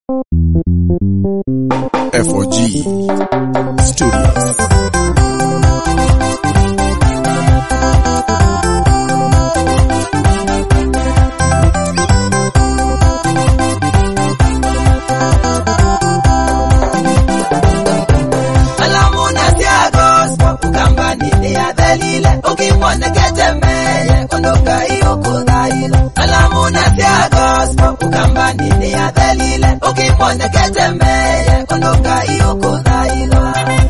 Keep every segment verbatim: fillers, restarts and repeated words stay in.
F O G Studios. Ukimwona ketemeye kondoka iyo kudailo alamuna sia gospel ukambani ni adalile ukimwona ketemeye kondoka iyo kudailo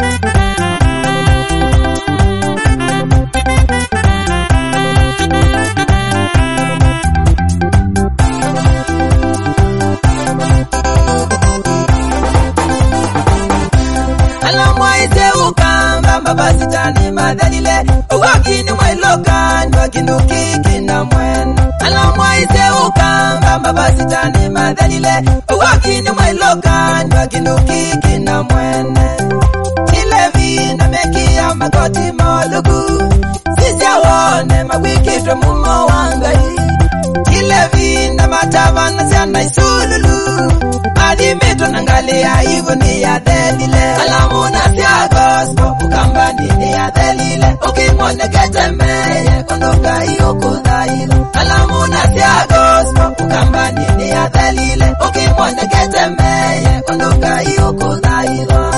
alamwaite ukamba babasi tani madalile wakini mwailoka nwakinuki kina mwenu alamwaite ukamba babasi tani madalile wakini mwailoka nwakinuki kina mwene tilevi na mekia magoti molugu sisiawone mawikitwe mumo wangai tilevi na matava na siana isululu adimito nangalia hivyo ni ya delile alamuna siya gospel ukambani ni ya delile ukimwone ketemeye kondoka iyo kudailo alamuna siya gospel ukambani ni ya delile ukimwone ketemeye kondoka iyo kudailo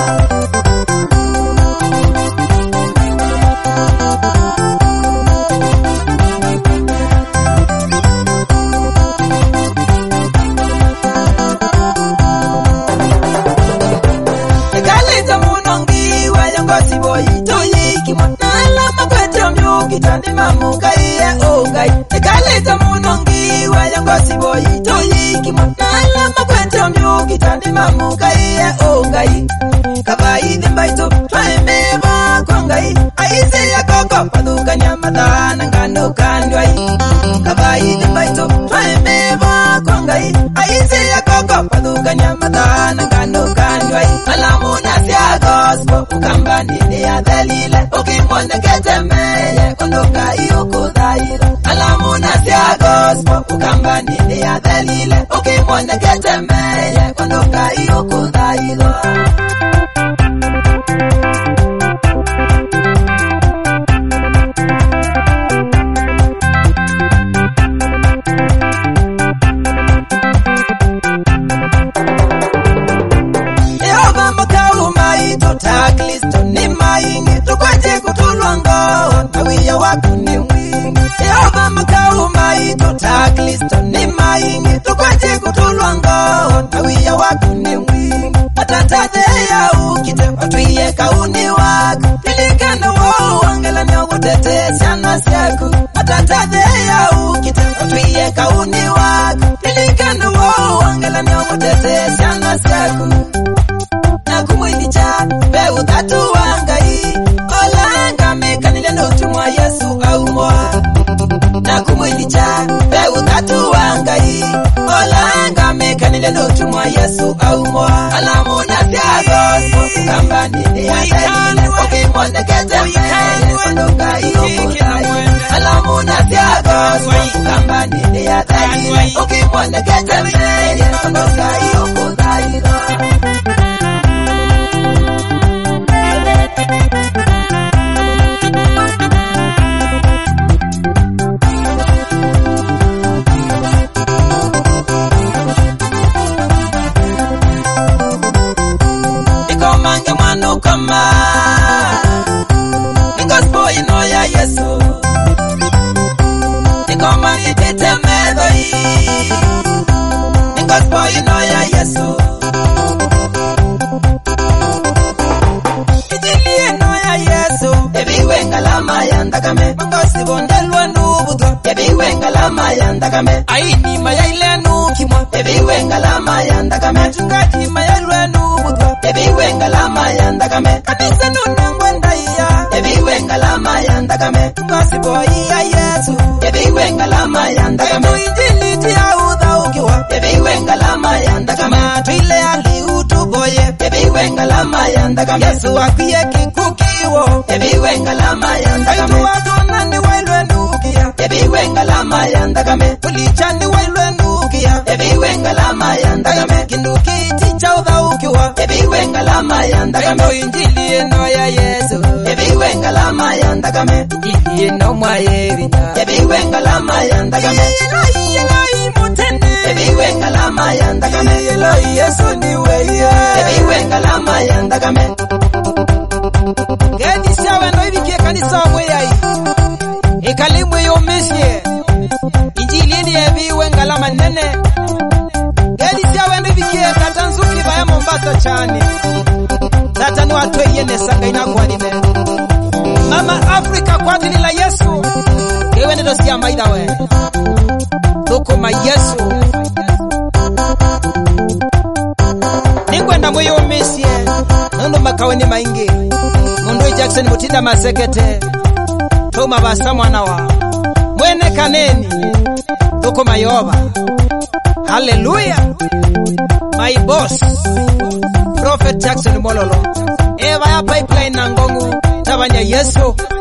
Kitani mamuka iye ongai Ekaleta munongi waya ngosi boyi Toyiki mwanala makwete omyo Kitani mamuka iye ongai Kabai dhimbaito Twaemeba kongai Aize ya koko Paduka nyamata Nangano kandwai Kabai dhimbaito Twaemeba kongai Aize ya koko Paduka nyamata Nangano kandwai Alamuna siya gospel Ukambani ni ya dhalile Ukimwone ketemeye kondoka iyo kudailo alamuna siya gospel ukambani ni ya dhalile ukimwone ketemeye kondoka iyo kudailo Yehova makau maito taklisto ni maingi tukwaje kutulwango Awiya waku ni mwingi Yehova makau maito taklisto ni maingi tukwaje kutulwango Awiya waku ni mwingi Matatade ya ukite watuye kauni waku Pilikana wao wangela ni wakutete siana siaku Matatade ya ukite watuye kauni waku Pilikana wao wangela ni wakutete siana siaku Na kumwilicha beu tatu wangai Olanga mekanile notumwa Yesu au mwa Na kumwilicha beu tatu wangai Olanga mekanile notumwa Yesu au mwa Alamuna siya gospel ukambani ni ya dhalile Ukimwone ketemeye kondoka iyo kudailo Alamuna siya gospel ukambani ni ya dhalile Ukimwone ketemeye kondoka iyo kudailo Mange mwano kama Ngospo ino ya Yesu Ngoma nitete medhoi Ngospo ino ya Yesu Ijili ino ya Yesu Ebiwe ngalama ya ndakame Ngosi bondelwa nubuto Ebiwe ngalama ya ndakame Aini mayaile nukimwa Ebiwe ngalama ya ndakame Chungati mayailwe nubuto Ebiwe ngalama ya ndakame Kabisa nunangwenda iya Ebiwe ngalama ya ndakame Ngosi boyi ya Yesu Ebiwe ngalama ya ndakame Ebu injili tia udha ukiwa Ebiwe ngalama ya ndakame Tuile ali utuboye Ebiwe ngalama ya ndakame Yesu wakiye kikukiwo Ebiwe ngalama ya ndakame Aitu watu nani wailwe nukia Ebiwe ngalama ya ndakame Ulichani wailwe nukia Ebiwe ngalama ya ndakame Kinduki ngalama yanda kame injili eno ya Yesu ebiwe ngalama yanda kame injili eno mwayeri ebiwe ngalama yanda kame ebiwe ngalama yanda kame Yesu ni wewe ebiwe ngalama yanda kame gedi sawa ndo ibikie kanisa mweyayi ikalimwe yo mesye injili eni ebiwe ngalama nene gedi sawa ndo ibikie katanzuki baya Mombasa chani tata ni watu yene sanga inakuwa nime mama Afrika kwa dini la Yesu kewe ndo siya maida we tuko ma Yesu ningwenda moyo mesye ndo makaweni maingi Mundu Jackson Mutinda Masekete Toma basa mwana wa Mwene kaneni Tuko mayoba Hallelujah My boss Prophet Jackson Mololo Eva ya pipeline na ngongu Tabanya Yesu